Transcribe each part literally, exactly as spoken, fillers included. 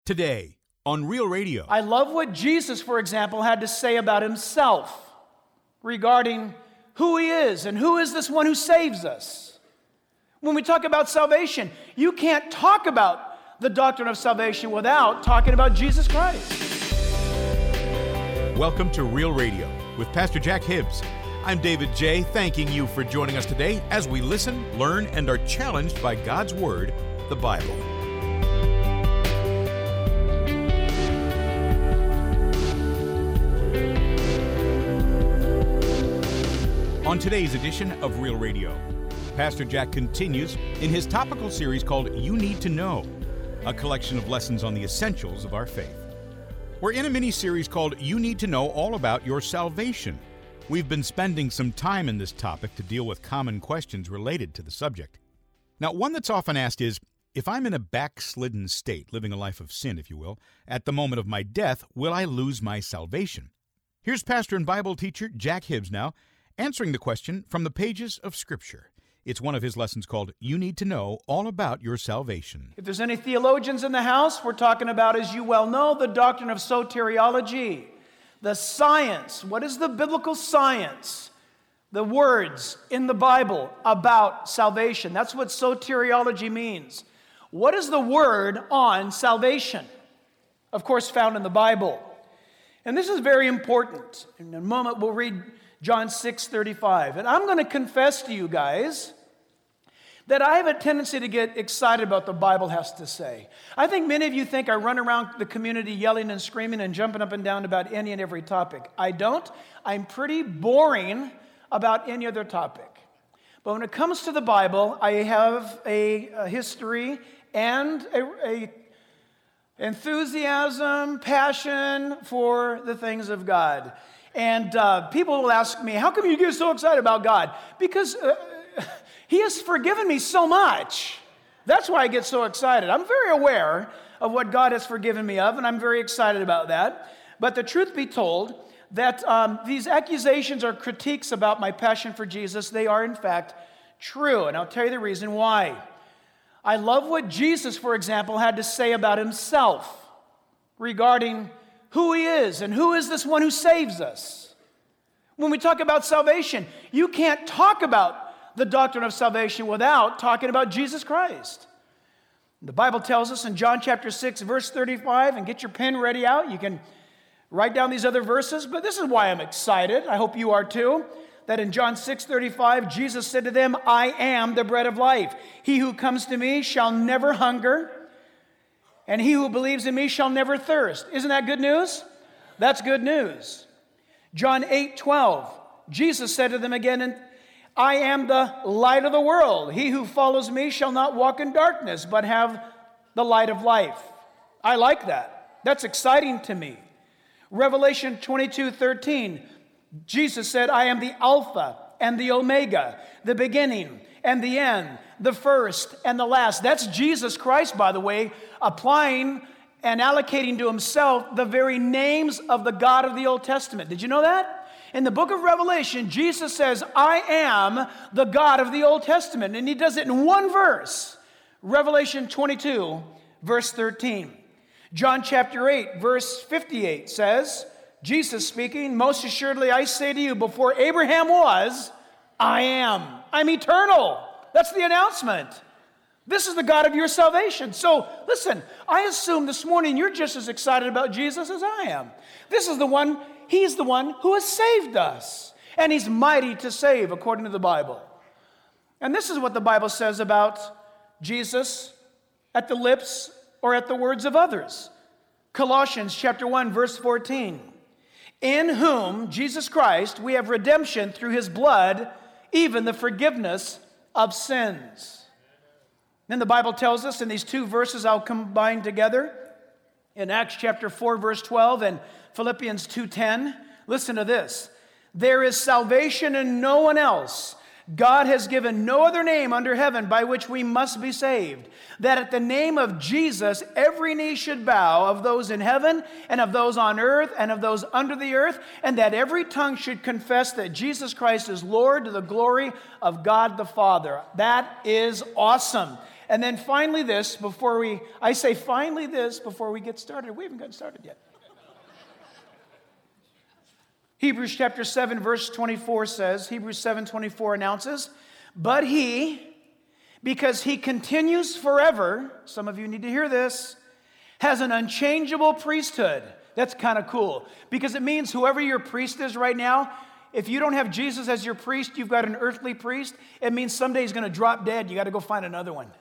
Today on Real Radio. I love what Jesus, for example, had to say about himself regarding who he is and who is this one who saves us. When we talk about salvation, you can't talk about the doctrine of salvation without talking about Jesus Christ. Welcome to Real Radio with Pastor Jack Hibbs. I'm David J., thanking you for joining us today as we listen, learn, and are challenged by God's Word, the Bible. On today's edition of Real Radio, Pastor Jack continues in his topical series called You Need to Know, a collection of lessons on the essentials of our faith. We're in a mini-series called You Need to Know All About Your Salvation. We've been spending some time in this topic to deal with common questions related to the subject. Now, one that's often asked is, if I'm in a backslidden state, living a life of sin, if you will, at the moment of my death, will I lose my salvation? Here's pastor and Bible teacher Jack Hibbs now, answering the question from the pages of Scripture. It's one of his lessons called You Need to Know All About Your Salvation. If there's any theologians in the house, we're talking about, as you well know, the doctrine of soteriology, the science. What is the biblical science? The words in the Bible about salvation. That's what soteriology means. What is the word on salvation? Of course, found in the Bible. And this is very important. In a moment, we'll read John six thirty-five. And I'm going to confess to you guys that I have a tendency to get excited about what the Bible has to say. I think many of you think I run around the community yelling and screaming and jumping up and down about any and every topic. I don't. I'm pretty boring about any other topic. But when it comes to the Bible, I have a, a history and a, a enthusiasm, passion for the things of God. And uh, people will ask me, how come you get so excited about God? Because uh, He has forgiven me so much. That's why I get so excited. I'm very aware of what God has forgiven me of, and I'm very excited about that. But the truth be told, that um, these accusations or critiques about my passion for Jesus, they are in fact true. And I'll tell you the reason why. I love what Jesus, for example, had to say about himself regarding who he is and who is this one who saves us. When we talk about salvation, you can't talk about the doctrine of salvation without talking about Jesus Christ. The Bible tells us in John chapter six, verse thirty-five, and get your pen ready out. You can write down these other verses, but this is why I'm excited. I hope you are too. That in John six thirty-five, Jesus said to them, I am the bread of life. He who comes to me shall never hunger, and he who believes in me shall never thirst. Isn't that good news? That's good news. John eight twelve, Jesus said to them again, I am the light of the world. He who follows me shall not walk in darkness, but have the light of life. I like that. That's exciting to me. Revelation twenty-two thirteen, Jesus said, I am the Alpha and the Omega, the beginning and the end, the first and the last. That's Jesus Christ, by the way, applying and allocating to himself the very names of the God of the Old Testament. Did you know that? In the book of Revelation, Jesus says, I am the God of the Old Testament. And he does it in one verse. Revelation twenty-two, verse thirteen. John chapter eight, verse fifty-eight says, Jesus speaking, most assuredly I say to you, before Abraham was, I am. I'm eternal. That's the announcement. This is the God of your salvation. So, listen, I assume this morning you're just as excited about Jesus as I am. This is the one, he's the one who has saved us. And he's mighty to save, according to the Bible. And this is what the Bible says about Jesus at the lips or at the words of others. Colossians chapter one, verse fourteen. In whom, Jesus Christ, we have redemption through his blood, even the forgiveness of sins. Then the Bible tells us in these two verses I'll combine together, in Acts chapter four, verse twelve, and Philippians two ten. Listen to this. There is salvation in no one else. God has given no other name under heaven by which we must be saved, that at the name of Jesus every knee should bow, of those in heaven and of those on earth and of those under the earth, and that every tongue should confess that Jesus Christ is Lord, to the glory of God the Father. That is awesome. And then finally this, before we, I say finally this before we get started. We haven't gotten started yet. Hebrews chapter seven, verse twenty-four says, Hebrews seven twenty-four announces, but he, because he continues forever, some of you need to hear this, has an unchangeable priesthood. That's kind of cool, because it means whoever your priest is right now, if you don't have Jesus as your priest, you've got an earthly priest, it means someday he's going to drop dead. You got to go find another one.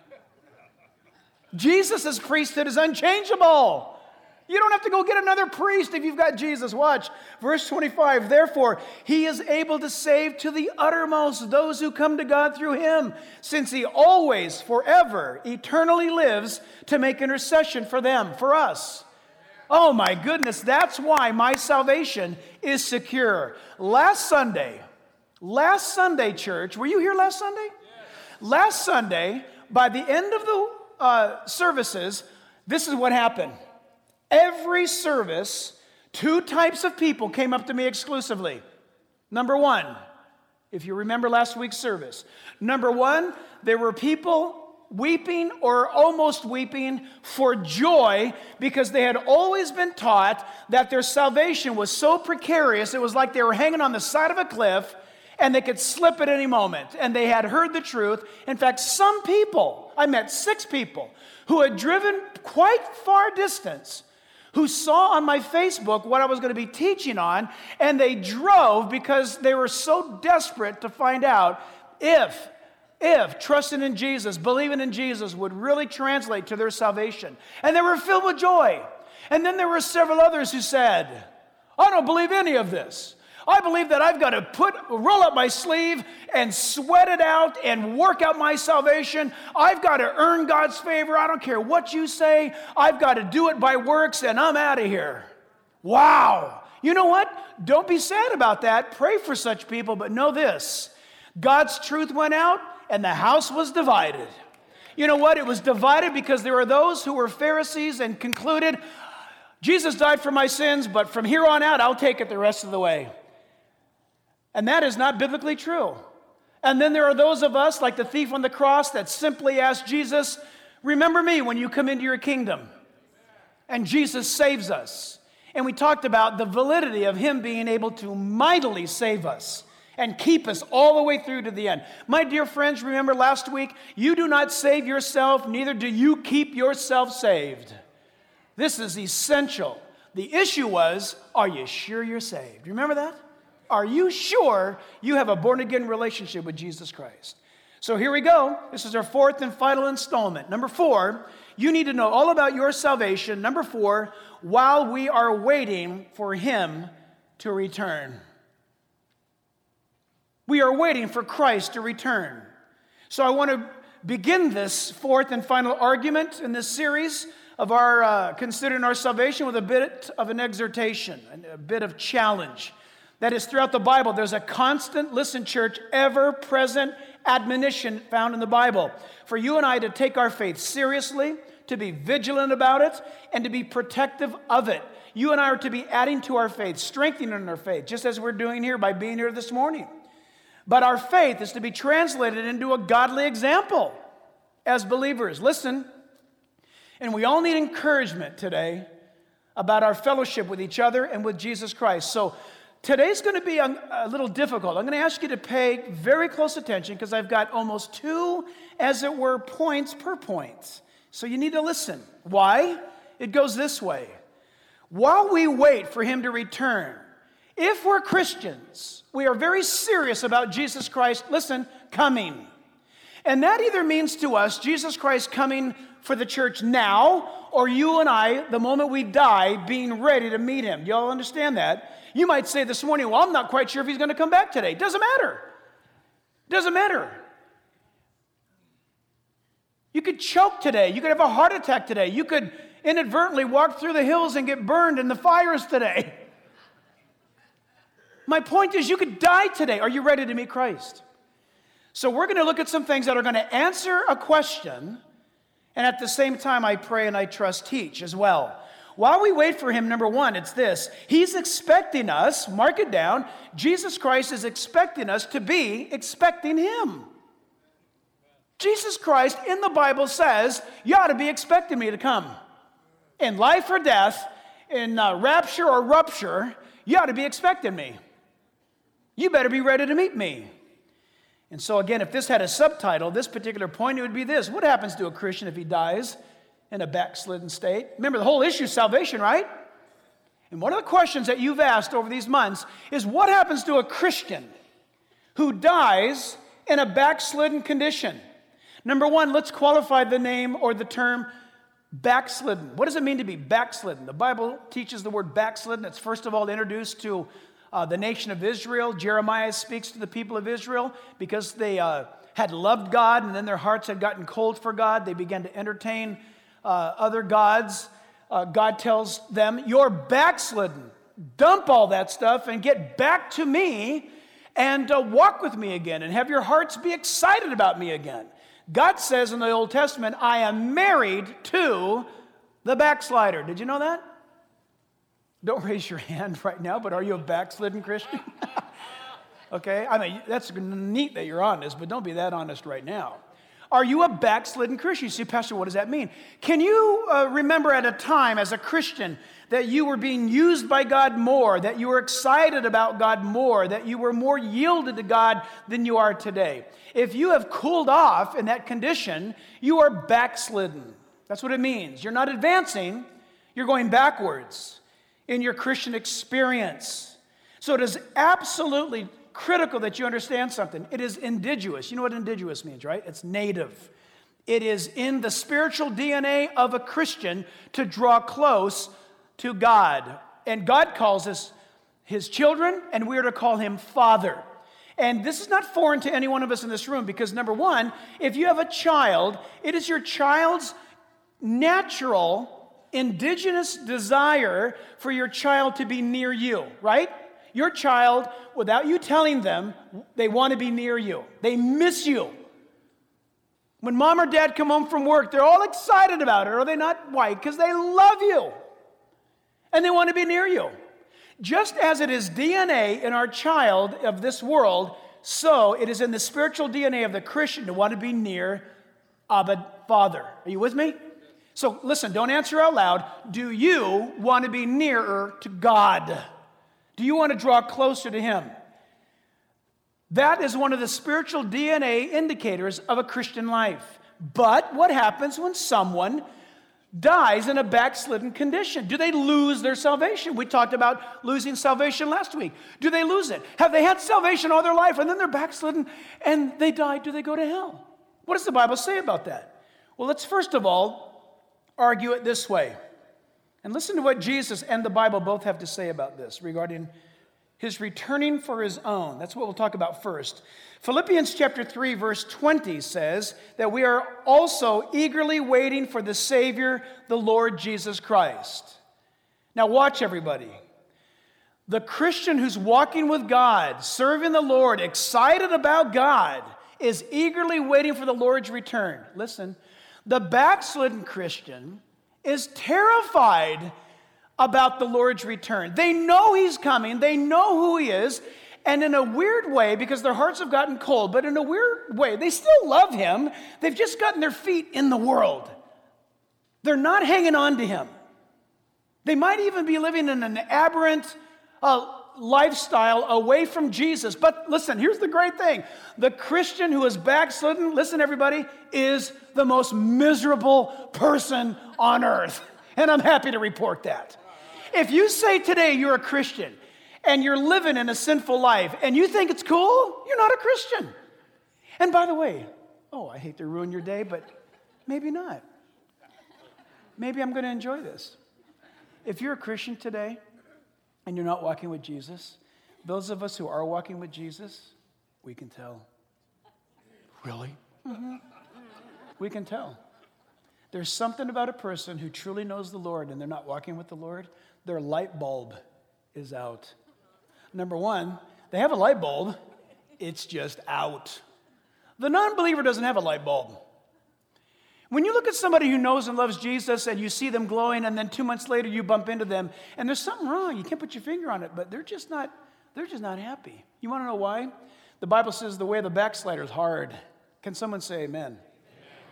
Jesus' priesthood is unchangeable. You don't have to go get another priest if you've got Jesus. Watch. Verse twenty-five, therefore, he is able to save to the uttermost those who come to God through him, since he always, forever, eternally lives to make intercession for them, for us. Oh my goodness, that's why my salvation is secure. Last Sunday, last Sunday, church, were you here last Sunday? Yes. Last Sunday, by the end of the uh, services, this is what happened. Every service, two types of people came up to me exclusively. Number one, if you remember last week's service. Number one, there were people weeping or almost weeping for joy because they had always been taught that their salvation was so precarious, it was like they were hanging on the side of a cliff and they could slip at any moment. And they had heard the truth. In fact, some people, I met six people who had driven quite far distance, who saw on my Facebook what I was going to be teaching on, and they drove because they were so desperate to find out if, if trusting in Jesus, believing in Jesus would really translate to their salvation. And they were filled with joy. And then there were several others who said, I don't believe any of this. I believe that I've got to put, roll up my sleeve and sweat it out and work out my salvation. I've got to earn God's favor. I don't care what you say. I've got to do it by works and I'm out of here. Wow. You know what? Don't be sad about that. Pray for such people, but know this. God's truth went out and the house was divided. You know what? It was divided because there were those who were Pharisees and concluded, Jesus died for my sins, but from here on out, I'll take it the rest of the way. And that is not biblically true. And then there are those of us, like the thief on the cross, that simply ask Jesus, remember me when you come into your kingdom. And Jesus saves us. And we talked about the validity of him being able to mightily save us and keep us all the way through to the end. My dear friends, remember last week, you do not save yourself, neither do you keep yourself saved. This is essential. The issue was, are you sure you're saved? Remember that? Are you sure you have a born-again relationship with Jesus Christ? So here we go. This is our fourth and final installment. Number four, you need to know all about your salvation. Number four, while we are waiting for him to return. We are waiting for Christ to return. So I want to begin this fourth and final argument in this series of our uh, considering our salvation with a bit of an exhortation, a bit of challenge. That is, throughout the Bible, there's a constant, listen church, ever-present admonition found in the Bible for you and I to take our faith seriously, to be vigilant about it, and to be protective of it. You and I are to be adding to our faith, strengthening our faith, just as we're doing here by being here this morning. But our faith is to be translated into a godly example as believers. Listen, and we all need encouragement today about our fellowship with each other and with Jesus Christ. So today's going to be a, a little difficult. I'm going to ask you to pay very close attention because I've got almost two, as it were, points per point. So you need to listen. Why? It goes this way. While we wait for him to return, if we're Christians, we are very serious about Jesus Christ, listen, coming. And that either means to us Jesus Christ coming for the church now, or you and I, the moment we die, being ready to meet him. You all understand that? You might say this morning, well, I'm not quite sure if he's going to come back today. Doesn't matter. Doesn't matter. You could choke today. You could have a heart attack today. You could inadvertently walk through the hills and get burned in the fires today. My point is, you could die today. Are you ready to meet Christ? So we're going to look at some things that are going to answer a question, and at the same time, I pray and I trust teach as well. While we wait for him, number one, it's this. He's expecting us, mark it down, Jesus Christ is expecting us to be expecting him. Jesus Christ in the Bible says, you ought to be expecting me to come. In life or death, in uh, rapture or rupture, you ought to be expecting me. You better be ready to meet me. And so again, if this had a subtitle, this particular point, it would be this. What happens to a Christian if he dies in a backslidden state? Remember, the whole issue is salvation, right? And one of the questions that you've asked over these months is, what happens to a Christian who dies in a backslidden condition? Number one, let's qualify the name or the term backslidden. What does it mean to be backslidden? The Bible teaches the word backslidden. It's first of all introduced to uh, the nation of Israel. Jeremiah speaks to the people of Israel because they uh, had loved God and then their hearts had gotten cold for God. They began to entertain uh, other gods. Uh, God tells them, you're backslidden. Dump all that stuff and get back to me and uh, walk with me again and have your hearts be excited about me again. God says in the Old Testament, I am married to the backslider. Did you know that? Don't raise your hand right now, but are you a backslidden Christian? Okay, I mean, that's neat that you're honest, but don't be that honest right now. Are you a backslidden Christian? You say, Pastor, what does that mean? Can you uh, remember at a time as a Christian that you were being used by God more, that you were excited about God more, that you were more yielded to God than you are today? If you have cooled off in that condition, you are backslidden. That's what it means. You're not advancing, you're going backwards in your Christian experience. So it is absolutely critical that you understand something. It is indigenous. You know what indigenous means, right? It's native. It is in the spiritual D N A of a Christian to draw close to God. And God calls us his children, and we are to call him Father. And this is not foreign to any one of us in this room because, number one, if you have a child, it is your child's natural, indigenous desire for your child to be near you, right? Your child, without you telling them, they want to be near you. They miss you. When mom or dad come home from work, they're all excited about it, are they not? Why? Because they love you. And they want to be near you. Just as it is D N A in our child of this world, so it is in the spiritual D N A of the Christian to want to be near Abba, Father. Are you with me? So listen, don't answer out loud. Do you want to be nearer to God? Do you want to draw closer to him? That is one of the spiritual D N A indicators of a Christian life. But what happens when someone dies in a backslidden condition? Do they lose their salvation? We talked about losing salvation last week. Do they lose it? Have they had salvation all their life and then they're backslidden and they die? Do they go to hell? What does the Bible say about that? Well, let's first of all argue it this way. And listen to what Jesus and the Bible both have to say about this regarding his returning for his own. That's what we'll talk about first. Philippians chapter three, verse twenty says that we are also eagerly waiting for the Savior, the Lord Jesus Christ. Now watch, everybody. The Christian who's walking with God, serving the Lord, excited about God, is eagerly waiting for the Lord's return. Listen, the backslidden Christian is terrified about the Lord's return. They know he's coming. They know who he is. And in a weird way, because their hearts have gotten cold, but in a weird way, they still love him. They've just gotten their feet in the world. They're not hanging on to him. They might even be living in an aberrant uh, lifestyle away from Jesus. But listen, here's the great thing. The Christian who is backslidden, listen everybody, is the most miserable person on earth. And I'm happy to report that. If you say today you're a Christian and you're living in a sinful life and you think it's cool, you're not a Christian. And by the way, oh, I hate to ruin your day, but maybe not. Maybe I'm going to enjoy this. If you're a Christian today and you're not walking with Jesus, those of us who are walking with Jesus, we can tell. Really? Mm-hmm. We can tell. There's something about a person who truly knows the Lord and they're not walking with the Lord, their light bulb is out. Number one, they have a light bulb, it's just out. The non-believer doesn't have a light bulb. When you look at somebody who knows and loves Jesus and you see them glowing and then two months later you bump into them and there's something wrong, you can't put your finger on it, but they're just not, they're just not happy. You want to know why? The Bible says the way of the backslider is hard. Can someone say amen?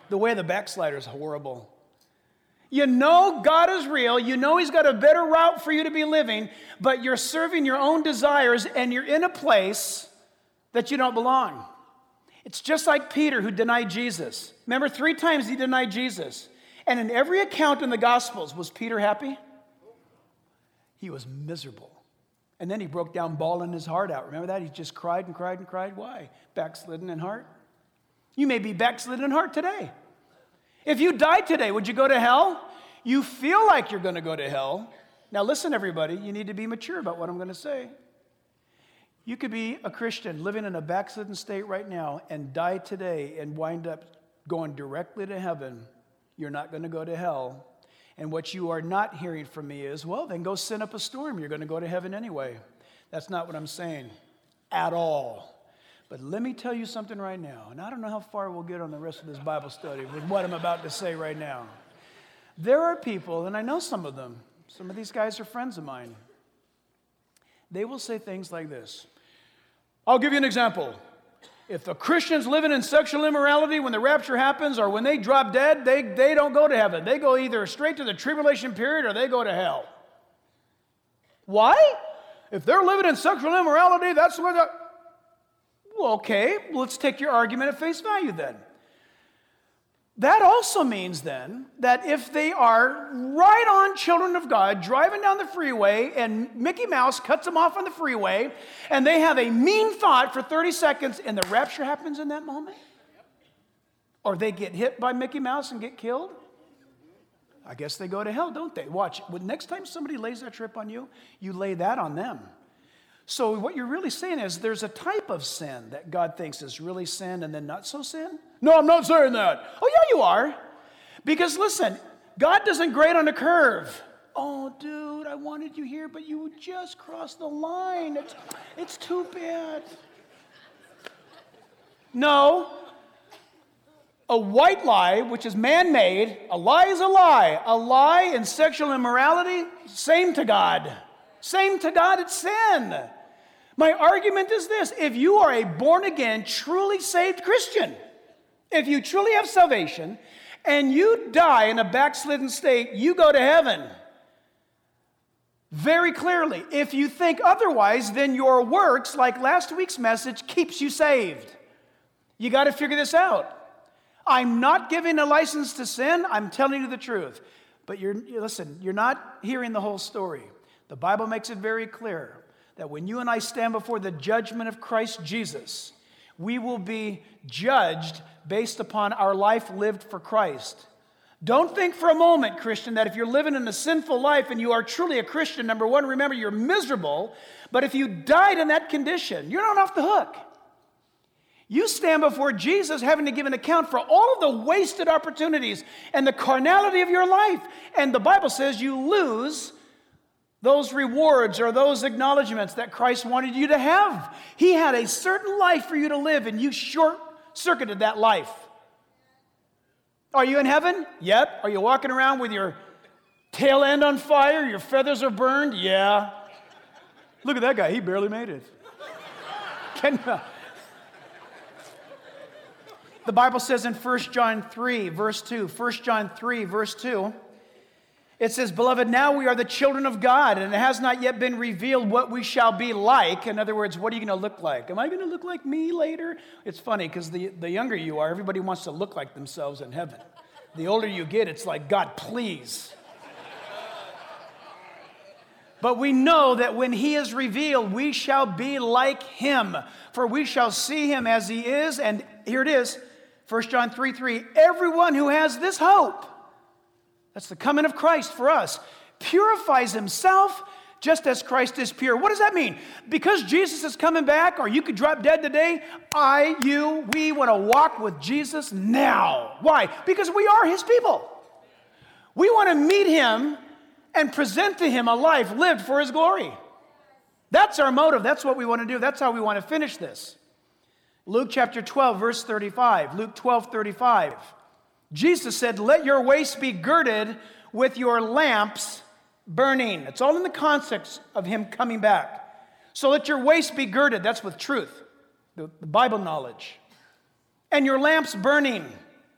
The way of the backslider is horrible. You know God is real. You know He's got a better route for you to be living, but you're serving your own desires and you're in a place that you don't belong. It's just like Peter who denied Jesus. Remember, three times he denied Jesus. And in every account in the Gospels, was Peter happy? He was miserable. And then he broke down bawling his heart out. Remember that? He just cried and cried and cried. Why? Backslidden in heart. You may be backslidden in heart today. If you died today, would you go to hell? You feel like you're going to go to hell. Now listen, everybody. You need to be mature about what I'm going to say. You could be a Christian living in a backslidden state right now and die today and wind up going directly to heaven. You're not going to go to hell. And what you are not hearing from me is, well, then go sin up a storm. You're going to go to heaven anyway. That's not what I'm saying at all. But let me tell you something right now, and I don't know how far we'll get on the rest of this Bible study with what I'm about to say right now. There are people, and I know some of them, some of these guys are friends of mine. They will say things like this. I'll give you an example. If the Christian's living in sexual immorality when the rapture happens or when they drop dead, they, they don't go to heaven. They go either straight to the tribulation period or they go to hell. Why? If they're living in sexual immorality, that's what the... Well, okay, let's take your argument at face value then. That also means then that if they are right on children of God driving down the freeway and Mickey Mouse cuts them off on the freeway and they have a mean thought for thirty seconds and the rapture happens in that moment? Or they get hit by Mickey Mouse and get killed? I guess they go to hell, don't they? Watch, next time somebody lays that trip on you, you lay that on them. So what you're really saying is there's a type of sin that God thinks is really sin and then not so sin? No, I'm not saying that. Oh, yeah, you are. Because listen, God doesn't grade on a curve. Oh, dude, I wanted you here, but you just crossed the line. It's, it's too bad. No. A white lie, which is man-made, a lie is a lie. A lie in sexual immorality, same to God. Same to God, it's sin. My argument is this. If you are a born-again, truly saved Christian, if you truly have salvation, and you die in a backslidden state, you go to heaven. Very clearly. If you think otherwise, then your works, like last week's message, keeps you saved. You got to figure this out. I'm not giving a license to sin. I'm telling you the truth. But you're listen, you're not hearing the whole story. The Bible makes it very clear that when you and I stand before the judgment of Christ Jesus, we will be judged based upon our life lived for Christ. Don't think for a moment, Christian, that if you're living in a sinful life and you are truly a Christian, number one, remember you're miserable, but if you died in that condition, you're not off the hook. You stand before Jesus having to give an account for all of the wasted opportunities and the carnality of your life. And the Bible says you lose those rewards or those acknowledgments that Christ wanted you to have. He had a certain life for you to live, and you short-circuited that life. Are you in heaven? Yep. Are you walking around with your tail end on fire? Your feathers are burned? Yeah. Look at that guy. He barely made it. Can, uh, the Bible says in First John three, verse two, First John three, verse two, it says, Beloved, now we are the children of God, and it has not yet been revealed what we shall be like. In other words, what are you going to look like? Am I going to look like me later? It's funny, because the, the younger you are, everybody wants to look like themselves in heaven. The older you get, it's like, God, please. But we know that when He is revealed, we shall be like Him, for we shall see Him as He is. And here it is, First John three three, everyone who has this hope, that's the coming of Christ for us, purifies himself just as Christ is pure. What does that mean? Because Jesus is coming back, or you could drop dead today, I, you, we want to walk with Jesus now. Why? Because we are His people. We want to meet Him and present to Him a life lived for His glory. That's our motive. That's what we want to do. That's how we want to finish this. Luke chapter twelve, verse thirty-five. Luke twelve, thirty-five. Jesus said, let your waist be girded with your lamps burning. It's all in the context of Him coming back. So let your waist be girded. That's with truth, the, the Bible knowledge. And your lamps burning.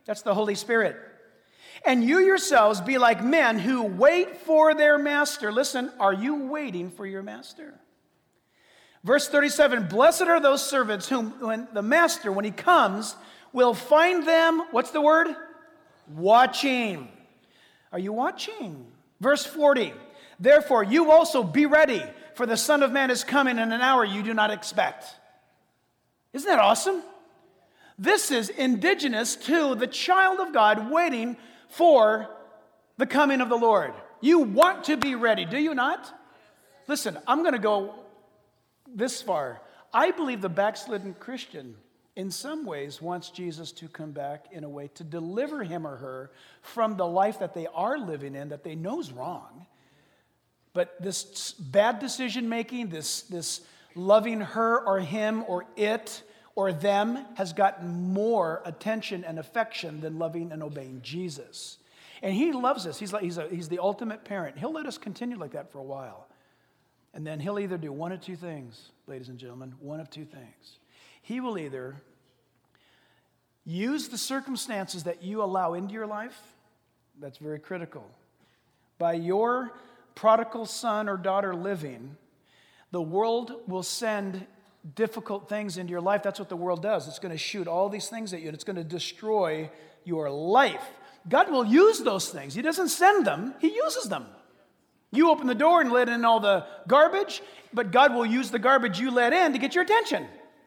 That's the Holy Spirit. And you yourselves be like men who wait for their master. Listen, are you waiting for your master? Verse thirty-seven, blessed are those servants whom when the master, when he comes, will find them, what's the word? Watching. Are you watching? Verse forty, therefore you also be ready, for the Son of Man is coming in an hour you do not expect. Isn't that awesome? This is indigenous to the child of God waiting for the coming of the Lord. You want to be ready, do you not? Listen, I'm going to go this far. I believe the backslidden Christian, in some ways, wants Jesus to come back in a way to deliver him or her from the life that they are living in that they know is wrong. But this bad decision making, this, this loving her or him or it or them has gotten more attention and affection than loving and obeying Jesus. And he loves us. He's, like, he's, a, he's the ultimate parent. He'll let us continue like that for a while. And then he'll either do one of two things, ladies and gentlemen, one of two things. He will either use the circumstances that you allow into your life, that's very critical. By your prodigal son or daughter living, the world will send difficult things into your life. That's what the world does. It's going to shoot all these things at you, and it's going to destroy your life. God will use those things. He doesn't send them. He uses them. You open the door and let in all the garbage, but God will use the garbage you let in to get your attention.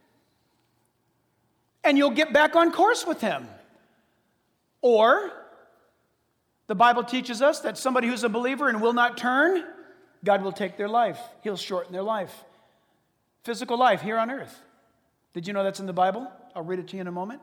And you'll get back on course with him. Or, the Bible teaches us that somebody who's a believer and will not turn, God will take their life. He'll shorten their life. Physical life here on earth. Did you know that's in the Bible? I'll read it to you in a moment.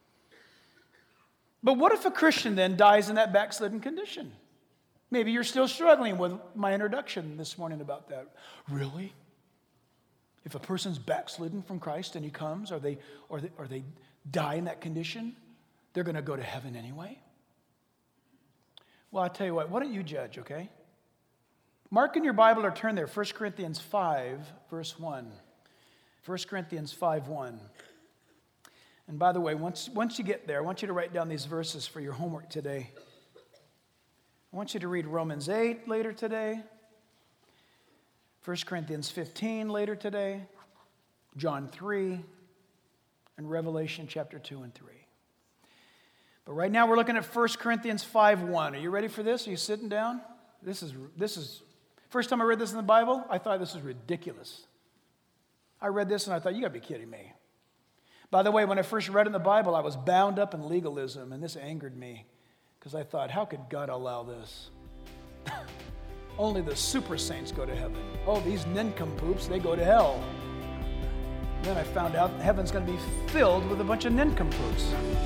But what if a Christian then dies in that backslidden condition? Maybe you're still struggling with my introduction this morning about that. Really? If a person's backslidden from Christ and he comes, or they, or they, or they die in that condition, they're going to go to heaven anyway? Well, I tell you what, why don't you judge, okay? Mark in your Bible or turn there, First Corinthians five, verse one. First Corinthians five, one. And by the way, once, once you get there, I want you to write down these verses for your homework today. I want you to read Romans eight later today, First Corinthians fifteen later today, John three, and Revelation chapter two and three. But right now we're looking at First Corinthians five, one. Are you ready for this? Are you sitting down? This is, this is, first time I read this in the Bible, I thought this was ridiculous. I read this and I thought, you gotta be kidding me. By the way, when I first read in the Bible, I was bound up in legalism, and this angered me because I thought, how could God allow this? Only the super saints go to heaven. Oh, these nincompoops, they go to hell. And then I found out heaven's going to be filled with a bunch of nincompoops.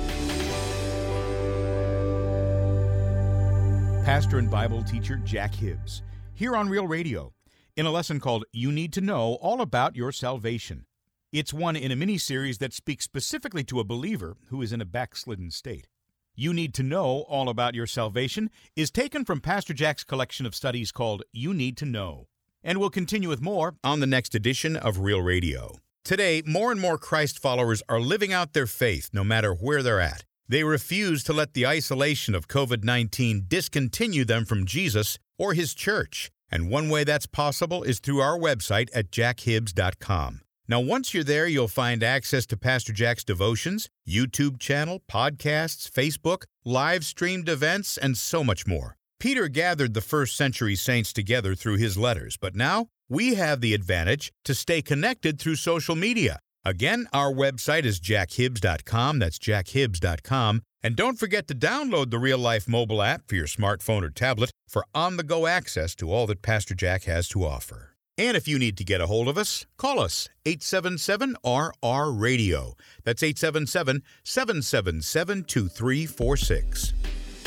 Pastor and Bible teacher Jack Hibbs, here on Real Radio, in a lesson called You Need to Know All About Your Salvation. It's one in a mini-series that speaks specifically to a believer who is in a backslidden state. You Need to Know All About Your Salvation is taken from Pastor Jack's collection of studies called You Need to Know. And we'll continue with more on the next edition of Real Radio. Today, more and more Christ followers are living out their faith no matter where they're at. They refuse to let the isolation of covid nineteen discontinue them from Jesus or His church. And one way that's possible is through our website at jack hibbs dot com. Now, once you're there, you'll find access to Pastor Jack's devotions, YouTube channel, podcasts, Facebook, live-streamed events, and so much more. Peter gathered the first century saints together through his letters, but now we have the advantage to stay connected through social media. Again, our website is jack hibbs dot com. That's jack hibbs dot com. And don't forget to download the Real Life mobile app for your smartphone or tablet for on-the-go access to all that Pastor Jack has to offer. And if you need to get a hold of us, call us, eight seven seven R R radio. That's eight seven seven, seven seven seven, two three four six.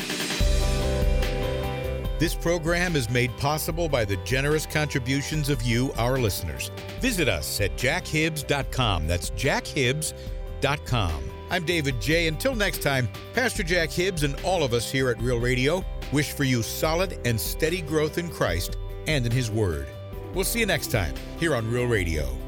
This program is made possible by the generous contributions of you, our listeners. Visit us at jack hibbs dot com. That's jack hibbs dot com. I'm David J. Until next time, Pastor Jack Hibbs and all of us here at Real Radio wish for you solid and steady growth in Christ and in His Word. We'll see you next time here on Real Radio.